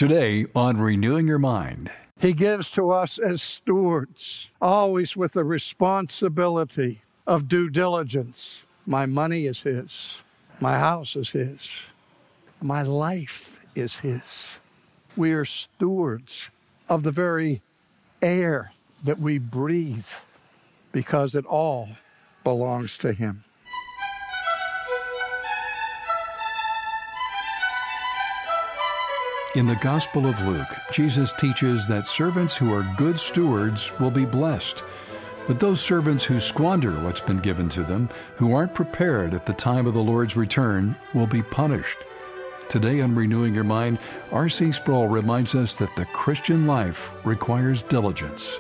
Today on Renewing Your Mind. He gives to us as stewards, always with the responsibility of due diligence. My money is His. My house is His. My life is His. We are stewards of the very air that we breathe because it all belongs to Him. In the Gospel of Luke, Jesus teaches that servants who are good stewards will be blessed. But those servants who squander what's been given to them, who aren't prepared at the time of the Lord's return, will be punished. Today on Renewing Your Mind, R.C. Sproul reminds us that the Christian life requires diligence.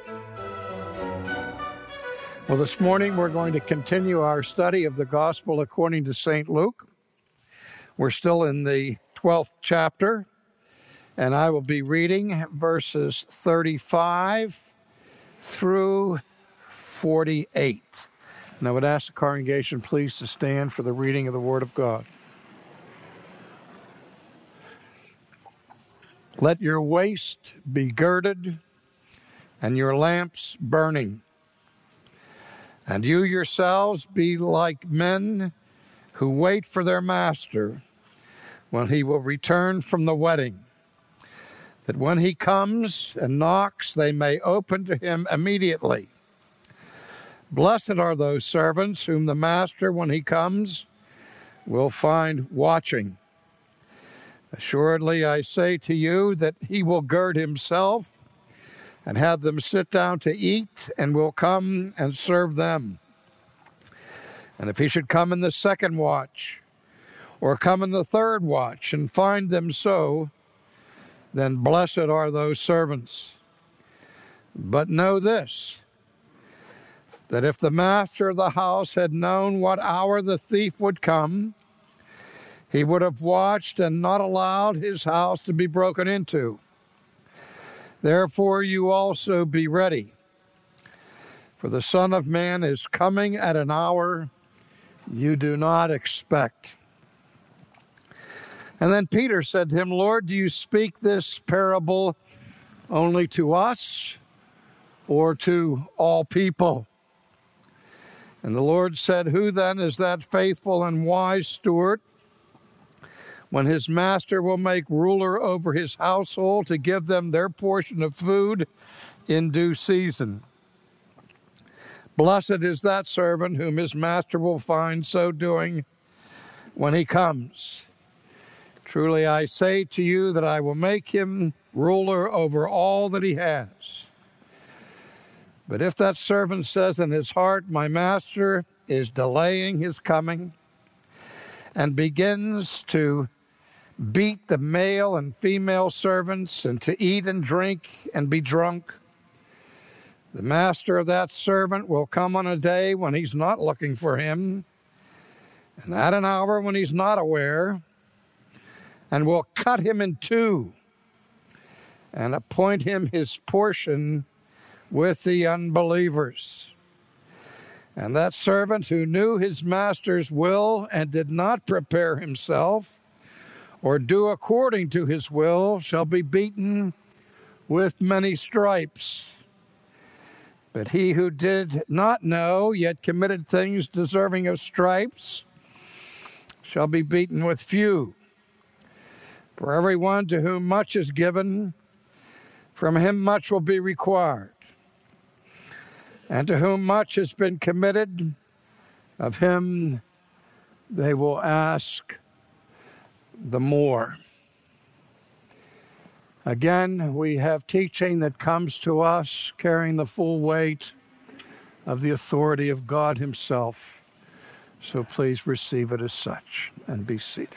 Well, this morning we're going to continue our study of the Gospel according to St. Luke. We're still in the 12th chapter, and I will be reading verses 35 through 48. And I would ask the congregation please to stand for the reading of the Word of God. Let your waist be girded and your lamps burning. And you yourselves be like men who wait for their master when he will return from the wedding, that when he comes and knocks, they may open to him immediately. Blessed are those servants whom the master, when he comes, will find watching. Assuredly, I say to you that he will gird himself and have them sit down to eat, and will come and serve them. And if he should come in the second watch, or come in the third watch, and find them so, then blessed are those servants. But know this, that if the master of the house had known what hour the thief would come, he would have watched and not allowed his house to be broken into. Therefore you also be ready, for the Son of Man is coming at an hour you do not expect. And then Peter said to him, Lord, do you speak this parable only to us or to all people? And the Lord said, who then is that faithful and wise steward, when his master will make ruler over his household to give them their portion of food in due season? Blessed is that servant whom his master will find so doing when he comes. Truly I say to you that I will make him ruler over all that he has. But if that servant says in his heart, my master is delaying his coming, and begins to beat the male and female servants, and to eat and drink and be drunk, the master of that servant will come on a day when he's not looking for him, and at an hour when he's not aware, and will cut him in two, and appoint him his portion with the unbelievers. And that servant who knew his master's will and did not prepare himself, or do according to his will, shall be beaten with many stripes. But he who did not know, yet committed things deserving of stripes, shall be beaten with few. For everyone to whom much is given, from him much will be required. And to whom much has been committed, of him they will ask the more. Again, we have teaching that comes to us carrying the full weight of the authority of God Himself. So please receive it as such and be seated.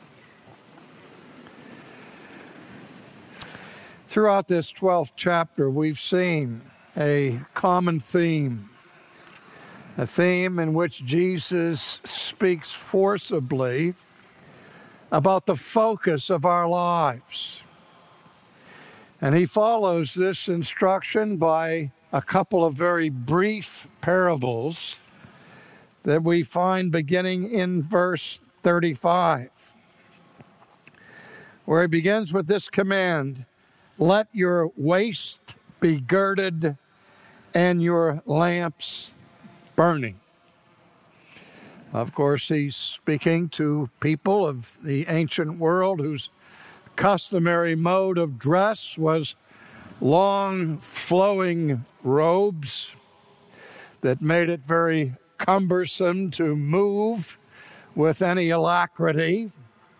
Throughout this 12th chapter, we've seen a common theme, a theme in which Jesus speaks forcibly about the focus of our lives. And he follows this instruction by a couple of very brief parables that we find beginning in verse 35, where he begins with this command, let your waist be girded and your lamps burning. Of course, he's speaking to people of the ancient world whose customary mode of dress was long flowing robes that made it very cumbersome to move with any alacrity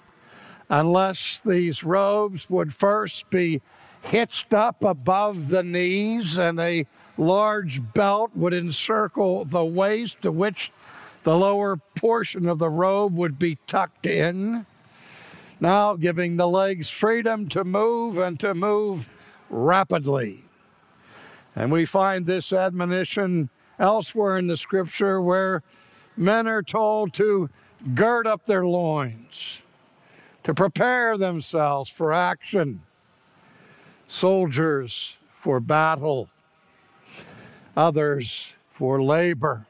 unless these robes would first be hitched up above the knees and a large belt would encircle the waist, to which the lower portion of the robe would be tucked in, now giving the legs freedom to move and to move rapidly. And we find this admonition elsewhere in the scripture where men are told to gird up their loins, to prepare themselves for action, soldiers for battle, others for labor.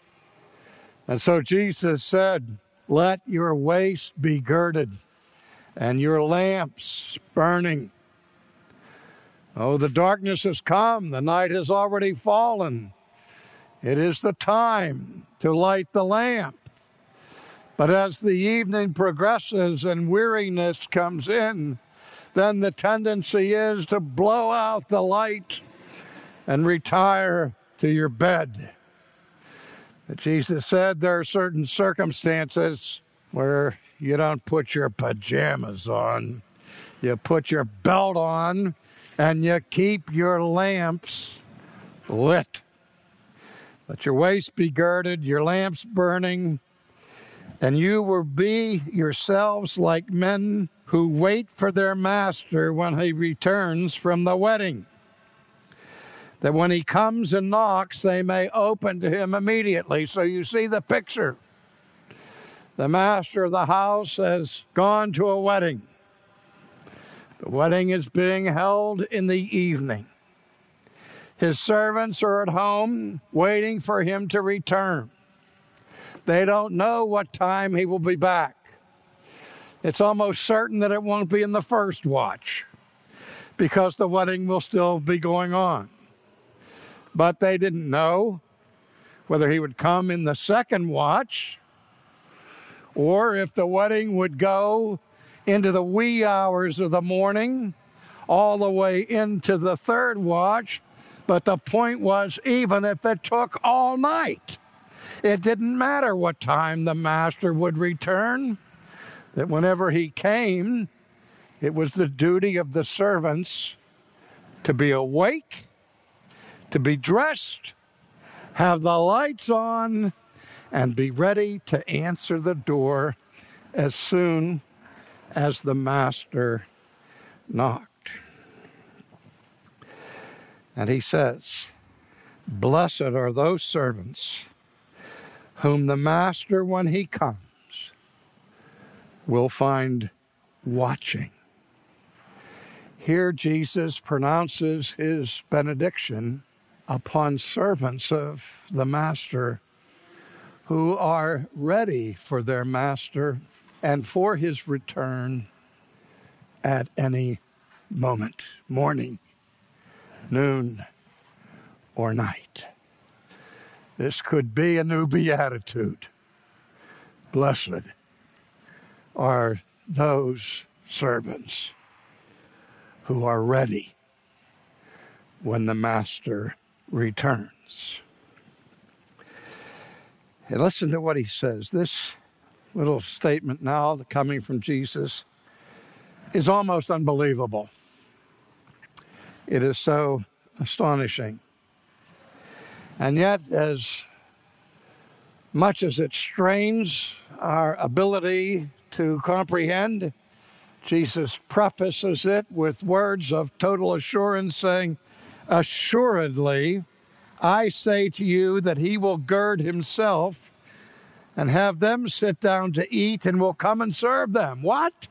And so Jesus said, let your waist be girded and your lamps burning. Oh, the darkness has come. The night has already fallen. It is the time to light the lamp. But as the evening progresses and weariness comes in, then the tendency is to blow out the light and retire to your bed. But Jesus said there are certain circumstances where you don't put your pajamas on. You put your belt on and you keep your lamps lit. Let your waist be girded, your lamps burning, and you will be yourselves like men who wait for their master when he returns from the wedding, that when he comes and knocks, they may open to him immediately. So you see the picture. The master of the house has gone to a wedding. The wedding is being held in the evening. His servants are at home waiting for him to return. They don't know what time he will be back. It's almost certain that it won't be in the first watch because the wedding will still be going on. But they didn't know whether he would come in the second watch or if the wedding would go into the wee hours of the morning, all the way into the third watch. But the point was, even if it took all night, it didn't matter what time the master would return, that whenever he came, it was the duty of the servants to be awake, to be dressed, have the lights on, and be ready to answer the door as soon as the master knocked. And he says, blessed are those servants whom the master, when he comes, will find watching. Here Jesus pronounces his benediction upon servants of the master who are ready for their master and for his return at any moment, morning, noon, or night. This could be a new beatitude. Blessed are those servants who are ready when the master returns. And listen to what he says. This little statement now coming from Jesus is almost unbelievable. It is so astonishing. And yet, as much as it strains our ability to comprehend, Jesus prefaces it with words of total assurance, saying, assuredly, I say to you that he will gird himself and have them sit down to eat and will come and serve them. What?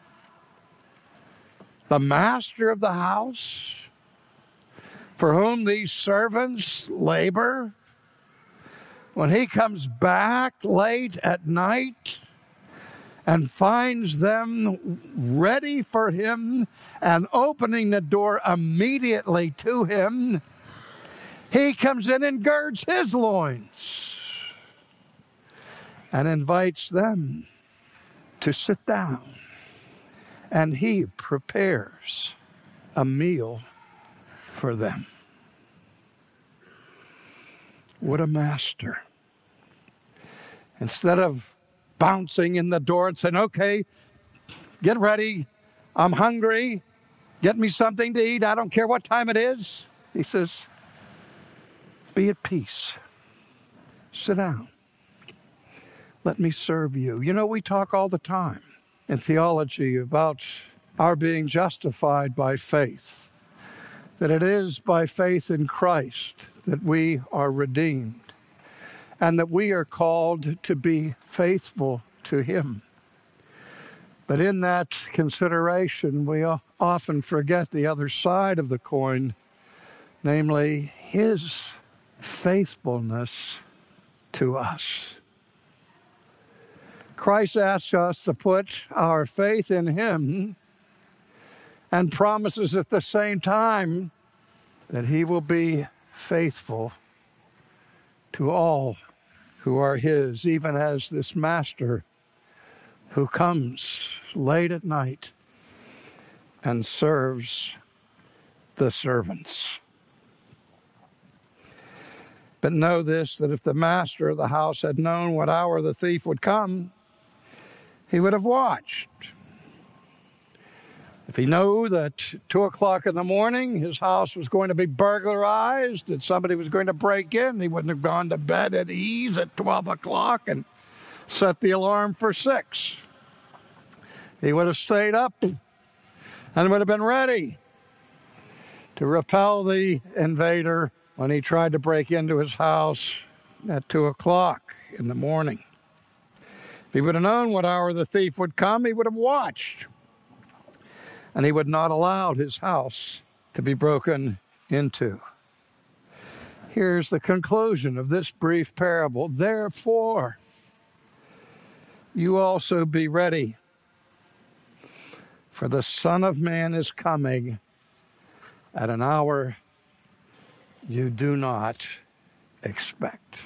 The master of the house, for whom these servants labor, when he comes back late at night and finds them ready for him and opening the door immediately to him, he comes in and girds his loins and invites them to sit down. And he prepares a meal for them. What a master. Instead of bouncing in the door and saying, okay, get ready, I'm hungry, get me something to eat, I don't care what time it is. He says, be at peace. Sit down. Let me serve you. You know, we talk all the time in theology about our being justified by faith, that it is by faith in Christ that we are redeemed, and that we are called to be faithful to him. But in that consideration, we often forget the other side of the coin, namely his faithfulness to us. Christ asks us to put our faith in him and promises at the same time that he will be faithful to all who are his, even as this master who comes late at night and serves the servants. But know this, that if the master of the house had known what hour the thief would come, he would have watched. If he knew that 2 o'clock in the morning his house was going to be burglarized, that somebody was going to break in, he wouldn't have gone to bed at ease at 12 o'clock and set the alarm for 6. He would have stayed up and would have been ready to repel the invader when he tried to break into his house at 2 o'clock in the morning. If he would have known what hour the thief would come, he would have watched. And he would not allow his house to be broken into. Here's the conclusion of this brief parable. Therefore, you also be ready, for the Son of Man is coming at an hour you do not expect.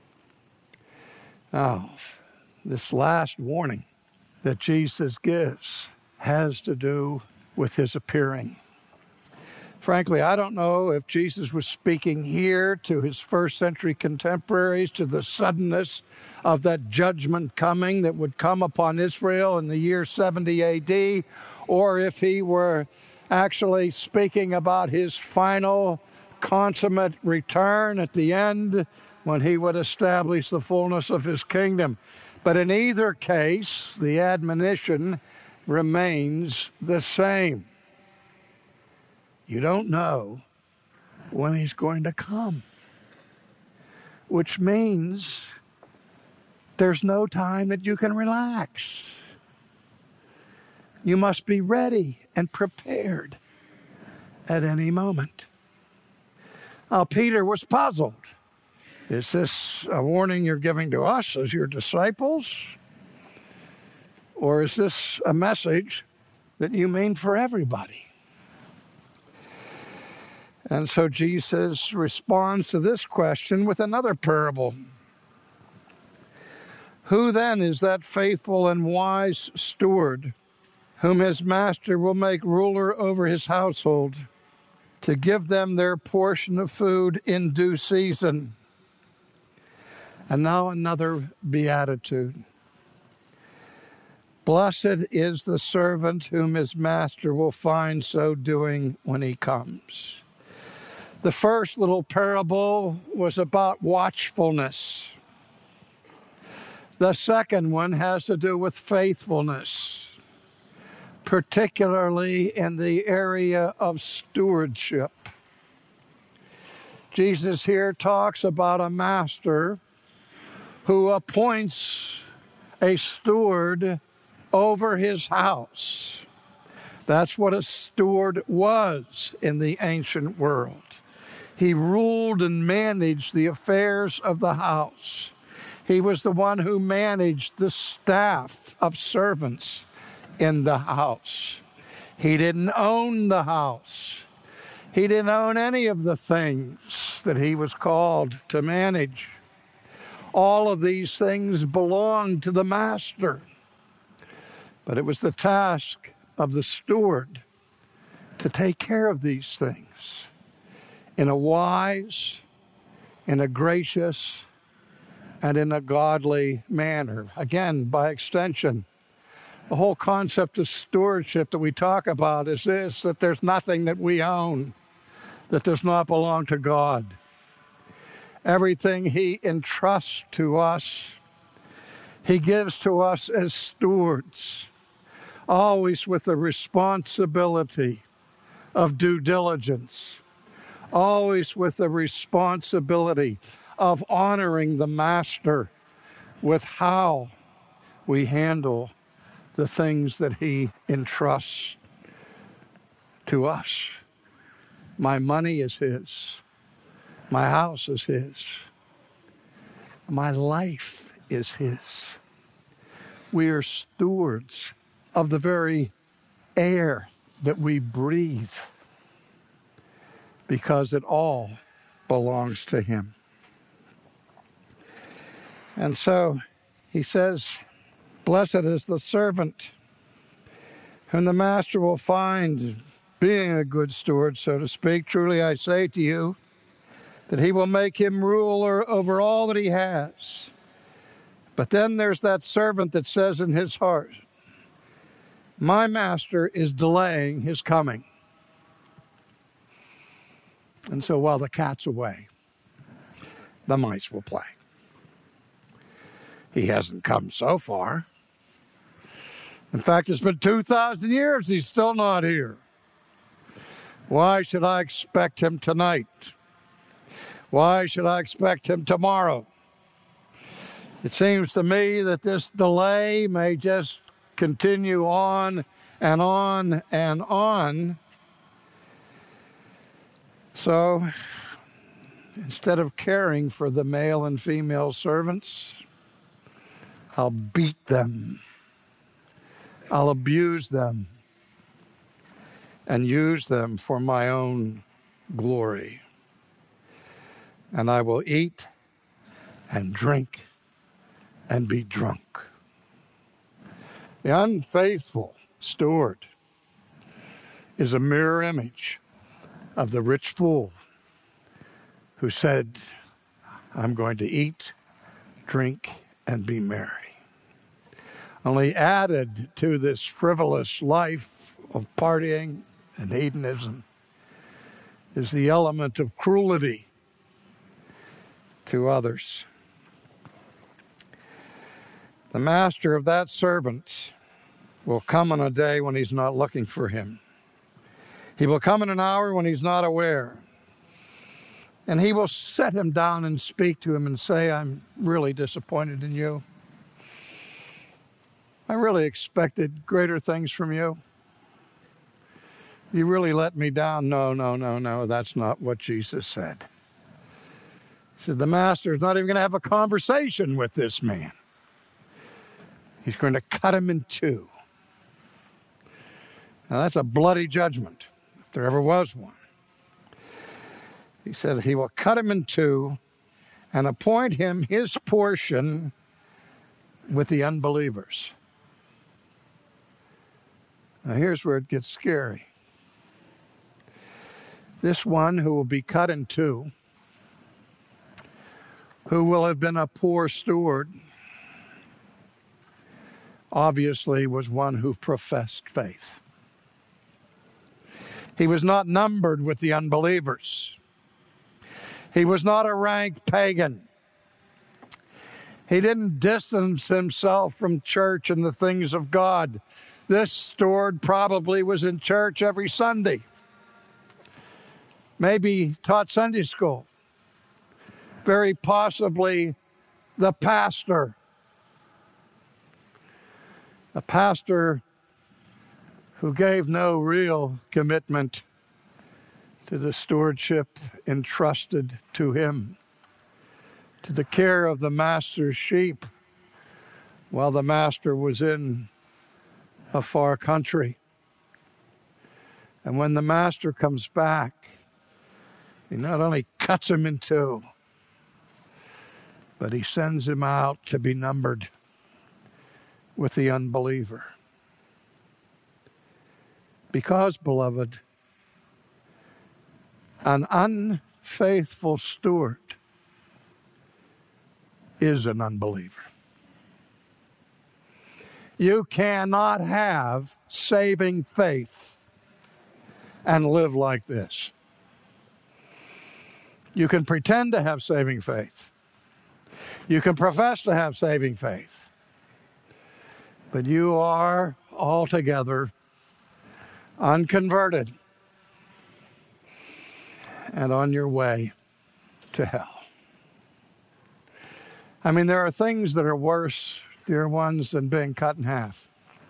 Now, this last warning that Jesus gives has to do with his appearing. Frankly, I don't know if Jesus was speaking here to his first century contemporaries, to the suddenness of that judgment coming that would come upon Israel in the year 70 AD, or if he were actually speaking about his final consummate return at the end when he would establish the fullness of his kingdom. But in either case, the admonition remains the same. You don't know when he's going to come, which means there's no time that you can relax. You must be ready and prepared at any moment. Now, Peter was puzzled. Is this a warning you're giving to us as your disciples? Or is this a message that you mean for everybody? And so Jesus responds to this question with another parable. Who then is that faithful and wise steward whom his master will make ruler over his household to give them their portion of food in due season? And now another beatitude. Blessed is the servant whom his master will find so doing when he comes. The first little parable was about watchfulness. The second one has to do with faithfulness, particularly in the area of stewardship. Jesus here talks about a master who appoints a steward over his house. That's what a steward was in the ancient world. He ruled and managed the affairs of the house. He was the one who managed the staff of servants in the house. He didn't own the house. He didn't own any of the things that he was called to manage. All of these things belonged to the master. But it was the task of the steward to take care of these things in a wise, in a gracious, and in a godly manner. Again, by extension, the whole concept of stewardship that we talk about is this, that there's nothing that we own that does not belong to God. Everything he entrusts to us, he gives to us as stewards, always with the responsibility of due diligence, always with the responsibility of honoring the master with how we handle the things that he entrusts to us. My money is his. My house is his. My life is his. We are stewards of the very air that we breathe because it all belongs to him. And so he says, blessed is the servant whom the master will find being a good steward, so to speak. Truly I say to you that he will make him ruler over all that he has. But then there's that servant that says in his heart, my master is delaying his coming. And so while the cat's away, the mice will play. He hasn't come so far. In fact, it's been 2,000 years, he's still not here. Why should I expect him tonight? Why should I expect him tomorrow? It seems to me that this delay may just continue on and on and on. So, instead of caring for the male and female servants, I'll beat them. I'll abuse them and use them for my own glory. And I will eat and drink and be drunk. The unfaithful steward is a mirror image of the rich fool who said, I'm going to eat, drink, and be merry. Only added to this frivolous life of partying and hedonism is the element of cruelty to others. The master of that servant will come on a day when he's not looking for him. He will come in an hour when he's not aware. And he will set him down and speak to him and say, I'm really disappointed in you. I really expected greater things from you. You really let me down. No. That's not what Jesus said. He said, the master is not even going to have a conversation with this man. He's going to cut him in two. Now, that's a bloody judgment, if there ever was one. He said he will cut him in two and appoint him his portion with the unbelievers. Now, here's where it gets scary. This one who will be cut in two, who will have been a poor steward, obviously was one who professed faith. He was not numbered with the unbelievers. He was not a rank pagan. He didn't distance himself from church and the things of God. This steward probably was in church every Sunday. Maybe taught Sunday school. Very possibly the pastor. A pastor who gave no real commitment to the stewardship entrusted to him. to the care of the master's sheep while the master was in a far country. And when the master comes back, he not only cuts him in two, but he sends him out to be numbered with the unbeliever. Because, beloved, an unfaithful steward is an unbeliever. You cannot have saving faith and live like this. You can pretend to have saving faith. You can profess to have saving faith. But you are altogether unconverted and on your way to hell. I mean, there are things that are worse, dear ones, than being cut in half.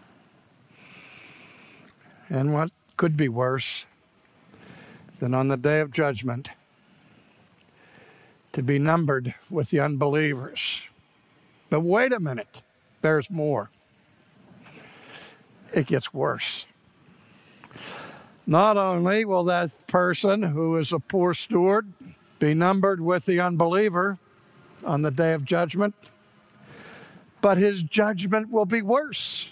And what could be worse than on the day of judgment to be numbered with the unbelievers? But wait a minute, there's more. It gets worse. Not only will that person who is a poor steward be numbered with the unbeliever on the day of judgment, but his judgment will be worse.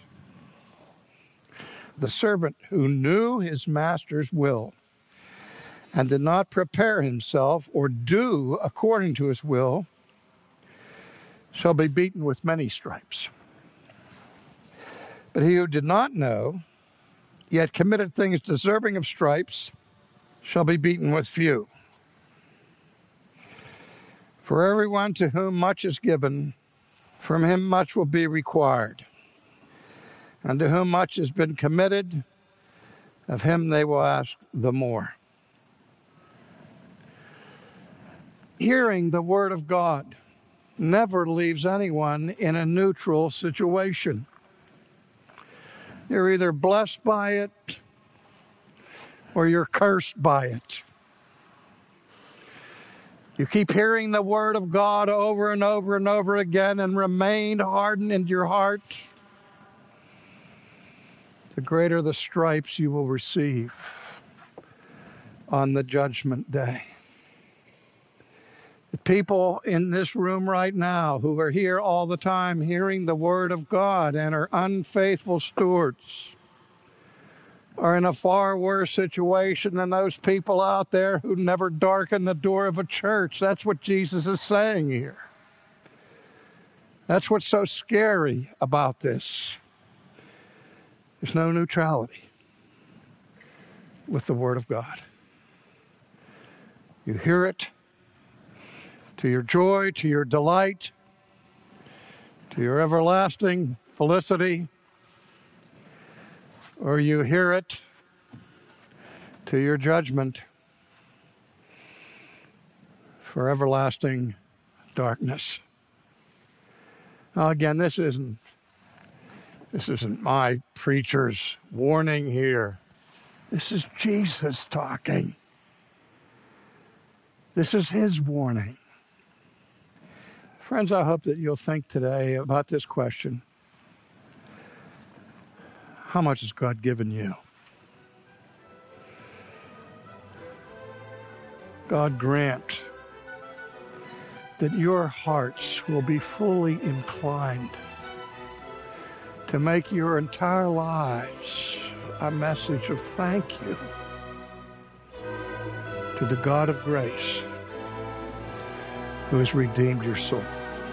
The servant who knew his master's will and did not prepare himself or do according to his will shall be beaten with many stripes. But he who did not know, yet committed things deserving of stripes, shall be beaten with few. For everyone to whom much is given, from him much will be required. And to whom much has been committed, of him they will ask the more. Hearing the word of God never leaves anyone in a neutral situation. You're either blessed by it or you're cursed by it. You keep hearing the word of God over and over and over again and remain hardened in your heart, the greater the stripes you will receive on the judgment day. The people in this room right now who are here all the time hearing the word of God and are unfaithful stewards are in a far worse situation than those people out there who never darken the door of a church. That's what Jesus is saying here. That's what's so scary about this. There's no neutrality with the word of God. You hear it to your joy, to your delight, to your everlasting felicity, or you hear it to your judgment for everlasting darkness. Now again, this isn't my preacher's warning here. This is Jesus talking. This is his warning. Friends, I hope that you'll think today about this question. How much has God given you? God grant that your hearts will be fully inclined to make your entire lives a message of thank you to the God of grace who has redeemed your soul.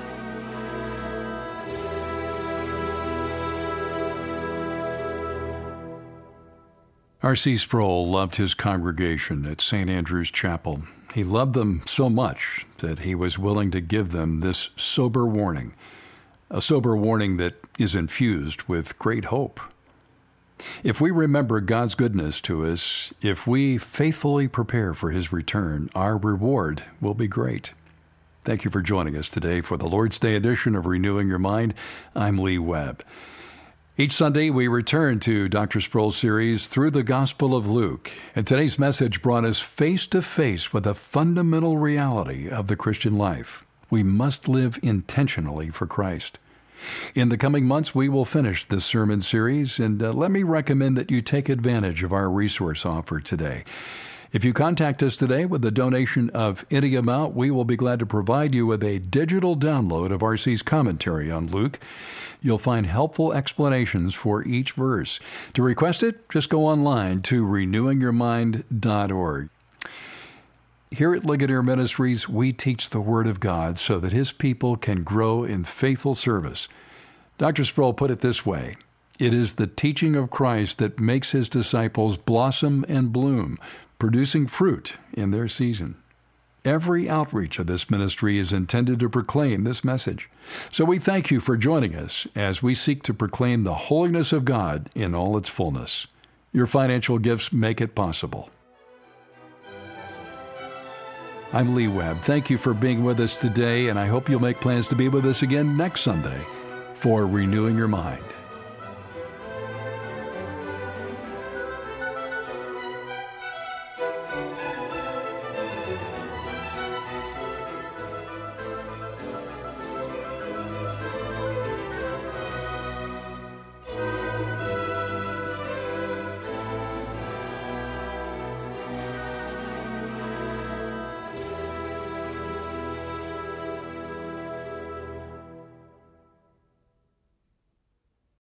R.C. Sproul loved his congregation at St. Andrew's Chapel. He loved them so much that he was willing to give them this sober warning, a sober warning that is infused with great hope. If we remember God's goodness to us, if we faithfully prepare for his return, our reward will be great. Thank you for joining us today for the Lord's Day edition of Renewing Your Mind. I'm Lee Webb. Each Sunday, we return to Dr. Sproul's series Through the Gospel of Luke, and today's message brought us face to face with a fundamental reality of the Christian life. We must live intentionally for Christ. In the coming months, we will finish this sermon series, and let me recommend that you take advantage of our resource offer today. If you contact us today with a donation of any amount, we will be glad to provide you with a digital download of R.C.'s commentary on Luke. You'll find helpful explanations for each verse. To request it, just go online to renewingyourmind.org. Here at Ligonier Ministries, we teach the Word of God so that His people can grow in faithful service. Dr. Sproul put it this way: it is the teaching of Christ that makes His disciples blossom and bloom, producing fruit in their season. Every outreach of this ministry is intended to proclaim this message. So we thank you for joining us as we seek to proclaim the holiness of God in all its fullness. Your financial gifts make it possible. I'm Lee Webb. Thank you for being with us today, and I hope you'll make plans to be with us again next Sunday for Renewing Your Mind.